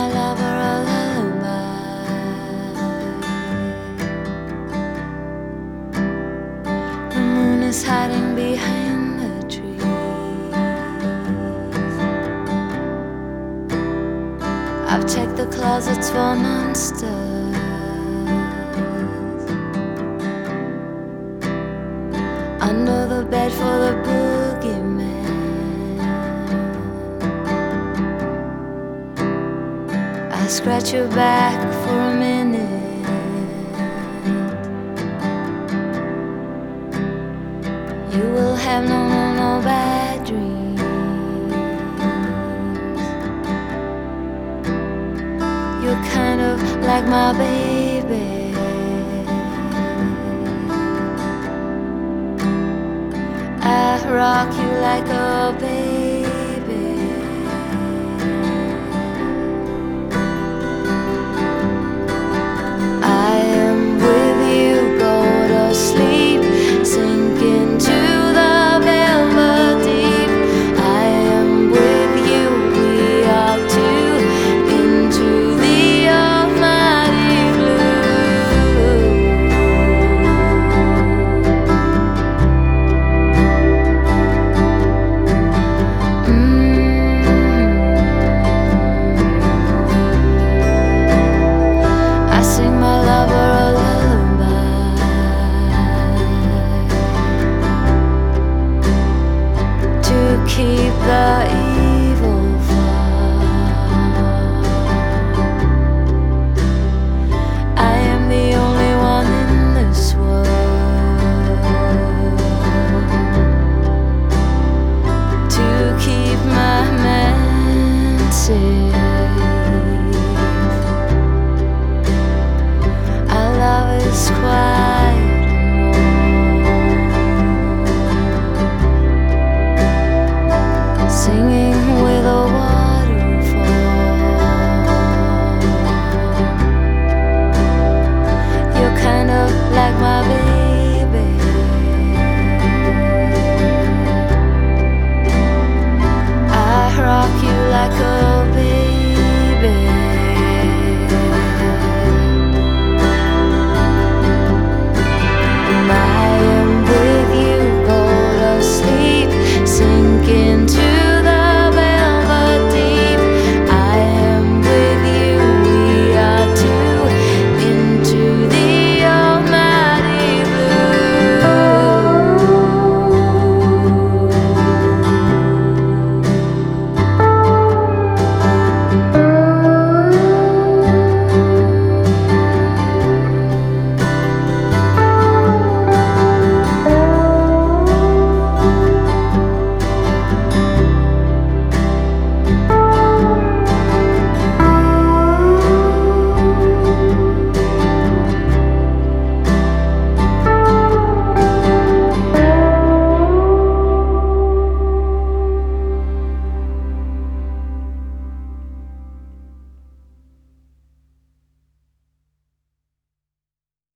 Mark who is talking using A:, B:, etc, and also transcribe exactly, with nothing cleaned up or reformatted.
A: my lover a lullaby. The moon is hiding behind the trees. I've checked the closets for monsters. Under the bed for the boogeyman. I scratch your back for a minute. You will have no, no, no bad dreams. You're kind of like my baby. I rock you like a baby.